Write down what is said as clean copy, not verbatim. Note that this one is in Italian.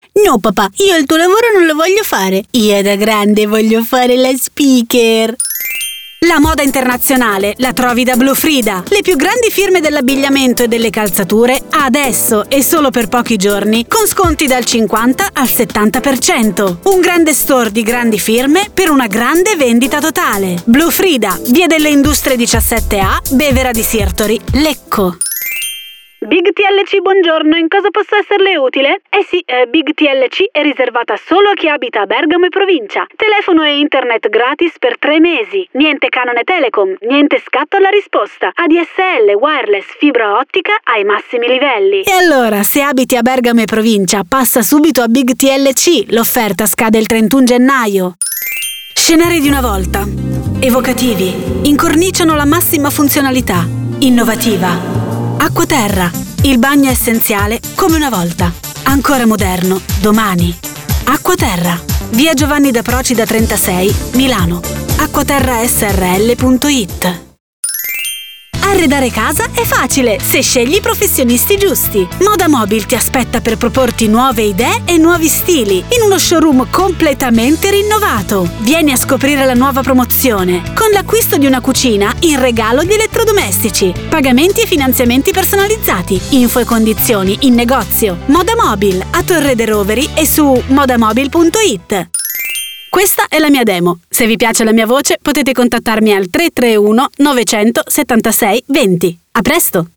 No papà, io il tuo lavoro non lo voglio fare. Io da grande voglio fare la speaker. La moda internazionale la trovi da Bluefrida. Le più grandi firme dell'abbigliamento e delle calzature adesso e solo per pochi giorni con sconti dal 50 al 70%. Un grande store di grandi firme per una grande vendita totale. Bluefrida, via delle Industrie 17A, Bevera di Sirtori, Lecco. Big TLC, buongiorno, in cosa posso esserle utile? Sì, Big TLC è riservata solo a chi abita a Bergamo e provincia. Telefono e internet gratis per 3 mesi. Niente canone Telecom, niente scatto alla risposta. ADSL, wireless, fibra ottica ai massimi livelli. E allora, se abiti a Bergamo e provincia, passa subito a Big TLC. L'offerta scade il 31 gennaio. Scenari di una volta. Evocativi. Incorniciano la massima funzionalità. Innovativa. Acquaterra, il bagno essenziale come una volta. Ancora moderno, domani. Acquaterra, via Giovanni da Procida 36, Milano. acquaterrasrl.it. Arredare casa è facile se scegli i professionisti giusti. Modamobil ti aspetta per proporti nuove idee e nuovi stili in uno showroom completamente rinnovato. Vieni a scoprire la nuova promozione con l'acquisto di una cucina in regalo di elettrodomestici. Pagamenti e finanziamenti personalizzati. Info e condizioni in negozio. Modamobil a Torre de' Roveri e su modamobil.it. Questa è la mia demo. Se vi piace la mia voce potete contattarmi al 331 976 20. A presto!